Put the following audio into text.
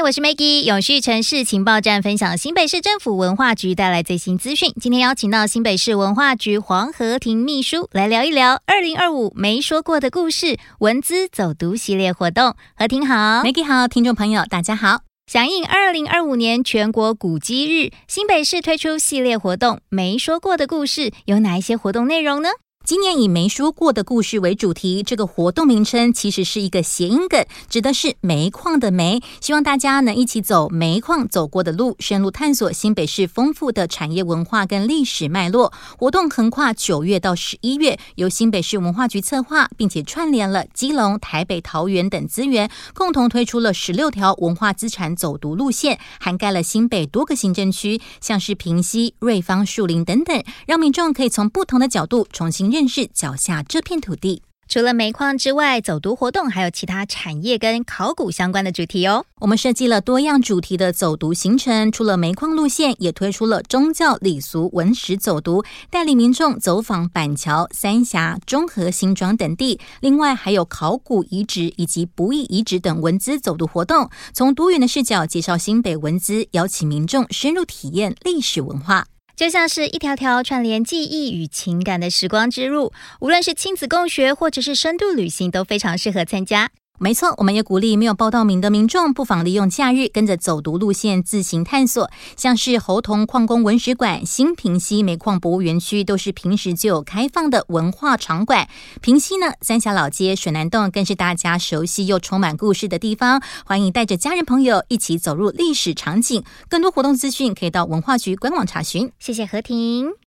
我是 Maggie， 永续城市情报站分享新北市政府文化局带来最新资讯。今天邀请到新北市文化局黄和婷秘书来聊一聊2025没说过的故事文资走读系列活动。和婷好。 Maggie 好，听众朋友大家好。 响应2025年全国古迹日，新北市推出系列活动没说过的故事，有哪一些活动内容呢？ 今年以没说过的故事为主题，这个活动名称其实是一个谐音梗，指的是煤矿的煤，希望大家能一起走煤矿走过的路，深入探索新北市丰富的产业文化跟历史脉络。活动横跨9月到11月，由新北市文化局策划，并且串联了基隆、台北、桃园等资源，共同推出了16条文化资产走读路线，涵盖了新北多个行政区，像是平溪、瑞芳、树林等等，让民众可以从不同的角度重新认识脚下这片土地。 除了煤矿之外，走读活动还有其他产业跟考古相关的主题哦。 我们设计了多样主题的走读行程，除了煤矿路线，也推出了宗教礼俗文史走读，带领民众走访板桥、三峡、中和、新庄等地。另外还有考古遗址以及不易遗址等文资走读活动，从多元的视角介绍新北文资，邀请民众深入体验历史文化。 就像是一条条串联记忆与情感的时光之路，无论是亲子共学或者是深度旅行，都非常适合参加。 没错，我们也鼓励没有报到名的民众，不妨利用假日跟着走读路线自行探索，像是猴硐矿工文史馆、新平溪煤矿博物园区都是平时就有开放的文化场馆。平溪呢，三峡老街、水南洞更是大家熟悉又充满故事的地方，欢迎带着家人朋友一起走入历史场景。更多活动资讯可以到文化局官网查询。 谢谢和婷。